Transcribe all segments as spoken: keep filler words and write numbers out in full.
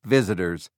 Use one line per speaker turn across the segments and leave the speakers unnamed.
visitors.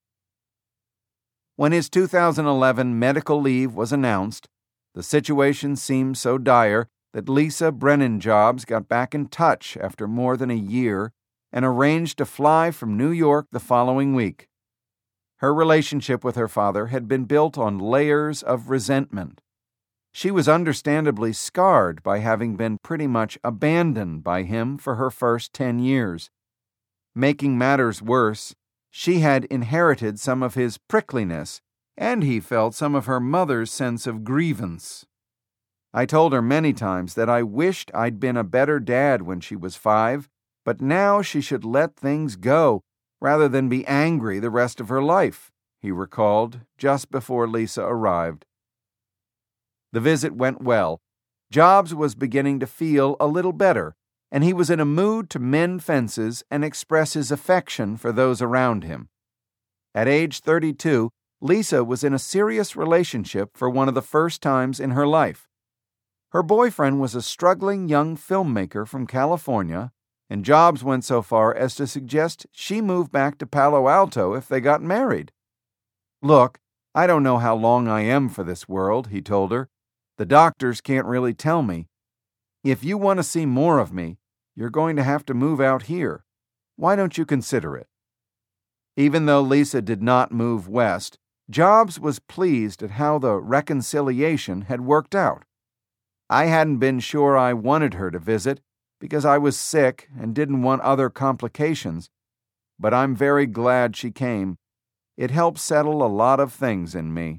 When his two thousand eleven medical leave was announced, the situation seemed so dire that Lisa Brennan Jobs got back in touch after more than a year and arranged to fly from New York the following week. Her relationship with her father had been built on layers of resentment. She was understandably scarred by having been pretty much abandoned by him for her first ten years. Making matters worse, she had inherited some of his prickliness, and he felt some of her mother's sense of grievance. I told her many times that I wished I'd been a better dad when she was five, but now she should let things go rather than be angry the rest of her life, he recalled just before Lisa arrived. The visit went well. Jobs was beginning to feel a little better, and he was in a mood to mend fences and express his affection for those around him. At age thirty-two, Lisa was in a serious relationship for one of the first times in her life. Her boyfriend was a struggling young filmmaker from California, and Jobs went so far as to suggest she move back to Palo Alto if they got married. "Look, I don't know how long I am for this world," he told her. "The doctors can't really tell me. If you want to see more of me, you're going to have to move out here. Why don't you consider it?" Even though Lisa did not move west, Jobs was pleased at how the reconciliation had worked out. "I hadn't been sure I wanted her to visit because I was sick and didn't want other complications, but I'm very glad she came. It helped settle a lot of things in me."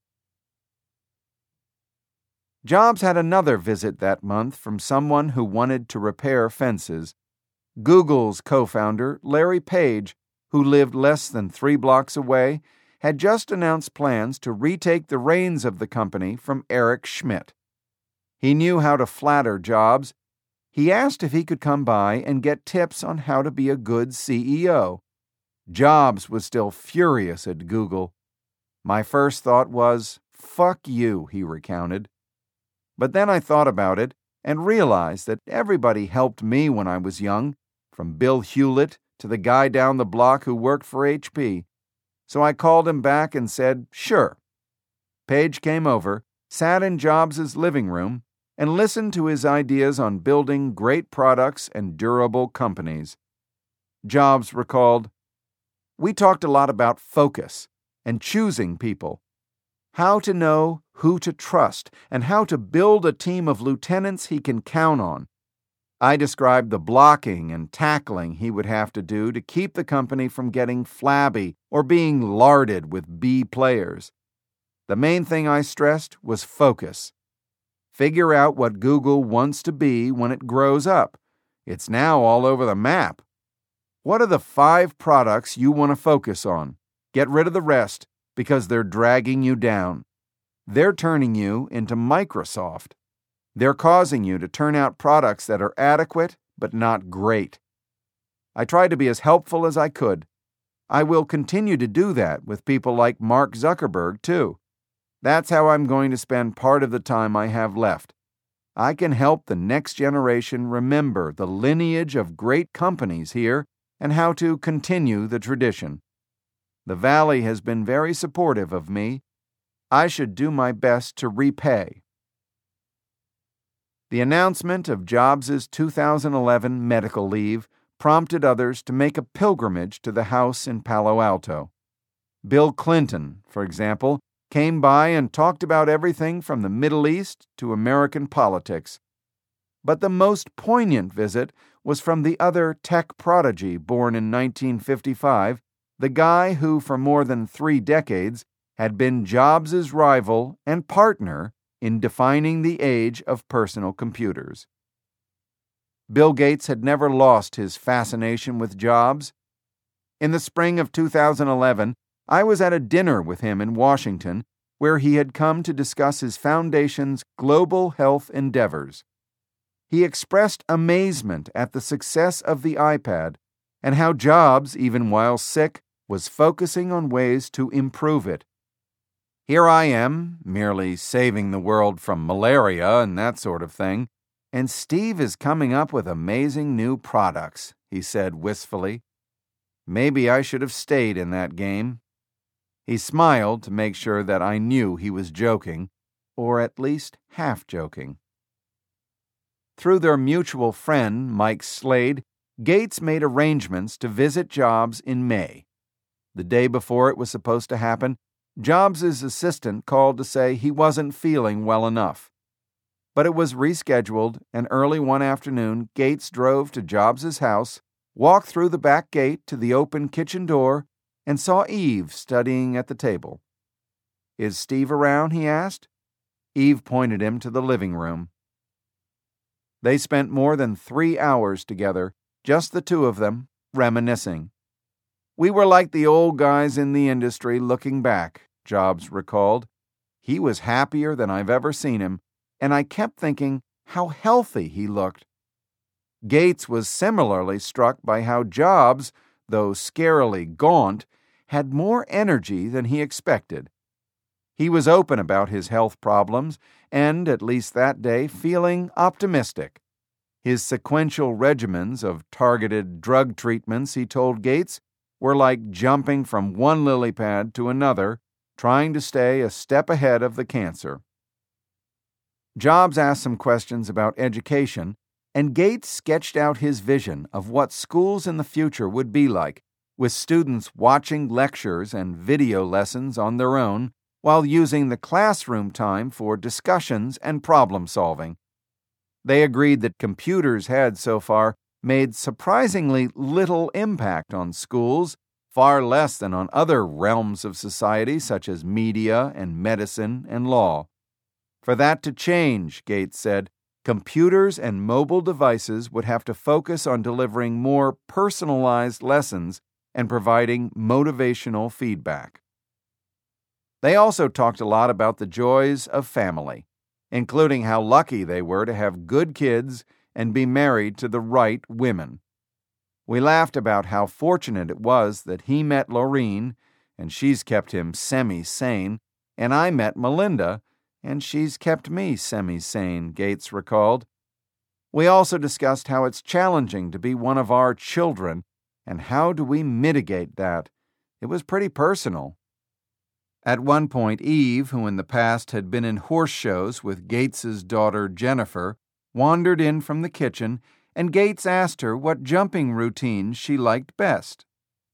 Jobs had another visit that month from someone who wanted to repair fences. Google's co-founder, Larry Page, who lived less than three blocks away, had just announced plans to retake the reins of the company from Eric Schmidt. He knew how to flatter Jobs. He asked if he could come by and get tips on how to be a good C E O. Jobs was still furious at Google. "My first thought was, fuck you," he recounted. "But then I thought about it and realized that everybody helped me when I was young, from Bill Hewlett to the guy down the block who worked for H P. So I called him back and said, sure." Page came over, sat in Jobs' living room, and listened to his ideas on building great products and durable companies. Jobs recalled, "We talked a lot about focus and choosing people, how to know who to trust, and how to build a team of lieutenants he can count on. I described the blocking and tackling he would have to do to keep the company from getting flabby or being larded with B players. The main thing I stressed was focus. Figure out what Google wants to be when it grows up. It's now all over the map. What are the five products you want to focus on? Get rid of the rest because they're dragging you down. They're turning you into Microsoft. They're causing you to turn out products that are adequate but not great." I tried to be as helpful as I could. I will continue to do that with people like Mark Zuckerberg, too. That's how I'm going to spend part of the time I have left. I can help the next generation remember the lineage of great companies here and how to continue the tradition. The Valley has been very supportive of me. I should do my best to repay. The announcement of Jobs' two thousand eleven medical leave prompted others to make a pilgrimage to the house in Palo Alto. Bill Clinton, for example, came by and talked about everything from the Middle East to American politics. But the most poignant visit was from the other tech prodigy born in nineteen fifty-five, the guy who for more than three decades had been Jobs' rival and partner in defining the age of personal computers. Bill Gates had never lost his fascination with Jobs. In the spring of two thousand eleven, I was at a dinner with him in Washington, where he had come to discuss his foundation's global health endeavors. He expressed amazement at the success of the iPad and how Jobs, even while sick, was focusing on ways to improve it. "Here I am, merely saving the world from malaria and that sort of thing, and Steve is coming up with amazing new products," he said wistfully. Maybe I should have stayed in that game." He smiled to make sure that I knew he was joking, or at least half joking. Through their mutual friend, Mike Slade, Gates made arrangements to visit Jobs in May. The day before it was supposed to happen, Jobs' assistant called to say he wasn't feeling well enough. But it was rescheduled, and early one afternoon, Gates drove to Jobs' house, walked through the back gate to the open kitchen door, and saw Eve studying at the table. "Is Steve around?" he asked. Eve pointed him to the living room. They spent more than three hours together, just the two of them, reminiscing. "We were like the old guys in the industry looking back," Jobs recalled. "He was happier than I've ever seen him, and I kept thinking how healthy he looked." Gates was similarly struck by how Jobs, though scarily gaunt, had more energy than he expected. He was open about his health problems and, at least that day, feeling optimistic. His sequential regimens of targeted drug treatments, he told Gates, were like jumping from one lily pad to another, trying to stay a step ahead of the cancer. Jobs asked some questions about education, and Gates sketched out his vision of what schools in the future would be like, with students watching lectures and video lessons on their own while using the classroom time for discussions and problem solving. They agreed that computers had so far made surprisingly little impact on schools, far less than on other realms of society such as media and medicine and law. For that to change, Gates said, computers and mobile devices would have to focus on delivering more personalized lessons and providing motivational feedback. They also talked a lot about the joys of family, including how lucky they were to have good kids and be married to the right women. We laughed about how fortunate it was that he met Laureen, and she's kept him semi-sane, and I met Melinda, and she's kept me semi-sane, Gates recalled. We also discussed how it's challenging to be one of our children, and how do we mitigate that. It was pretty personal. At one point, Eve, who in the past had been in horse shows with Gates's daughter Jennifer, wandered in from the kitchen, and Gates asked her what jumping routines she liked best.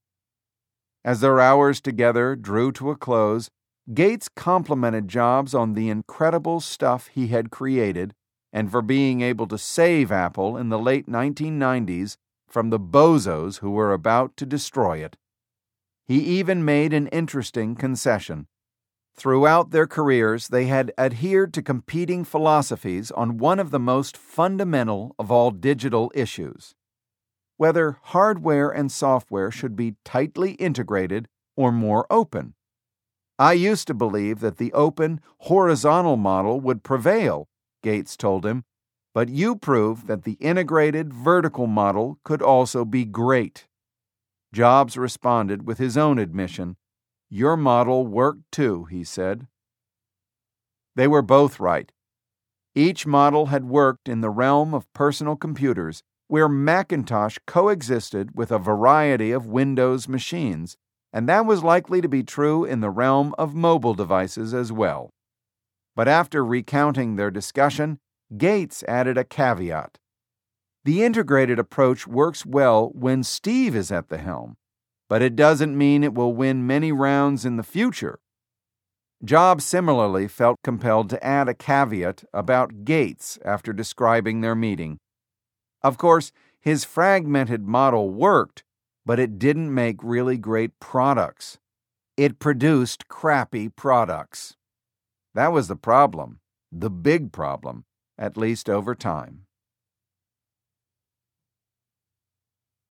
As their hours together drew to a close, Gates complimented Jobs on the incredible stuff he had created and for being able to save Apple in the late nineteen nineties from the bozos who were about to destroy it. He even made an interesting concession. Throughout their careers, they had adhered to competing philosophies on one of the most fundamental of all digital issues: whether hardware and software should be tightly integrated or more open. "I used to believe that the open, horizontal model would prevail," Gates told him, "but you proved that the integrated, vertical model could also be great." Jobs responded with his own admission. "Your model worked too," he said. They were both right. Each model had worked in the realm of personal computers, where Macintosh coexisted with a variety of Windows machines, and that was likely to be true in the realm of mobile devices as well. But after recounting their discussion, Gates added a caveat. "The integrated approach works well when Steve is at the helm, but it doesn't mean it will win many rounds in the future." Jobs similarly felt compelled to add a caveat about Gates after describing their meeting. Of course, his fragmented model worked, but it didn't make really great products. It produced crappy products. That was the problem, the big problem, at least over time.